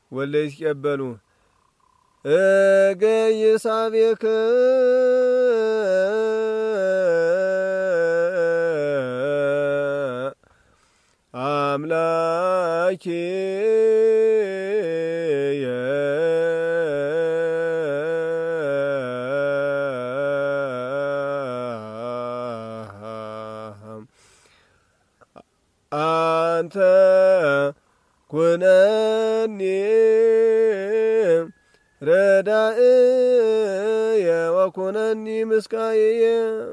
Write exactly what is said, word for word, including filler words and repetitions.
ወለ ይስቀበሉ እገይሳቤከ አምላኬ አንተ ኩነኒ ረዳእየ ወኩነኒ ምስካየ